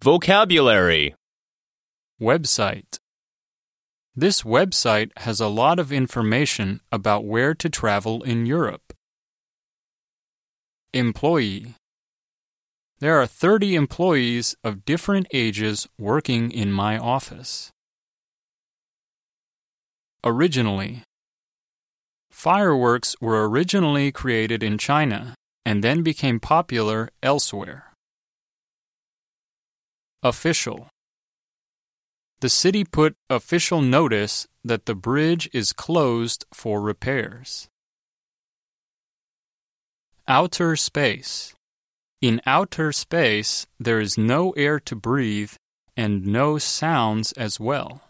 Vocabulary. Website. This website has a lot of information about where to travel in Europe. Employee. There are 30 employees of different ages working in my office. Originally. Fireworks were originally created in China and then became popular elsewhere. Official. The city put official notice that the bridge is closed for repairs. Outer space. In outer space, there is no air to breathe and no sounds as well.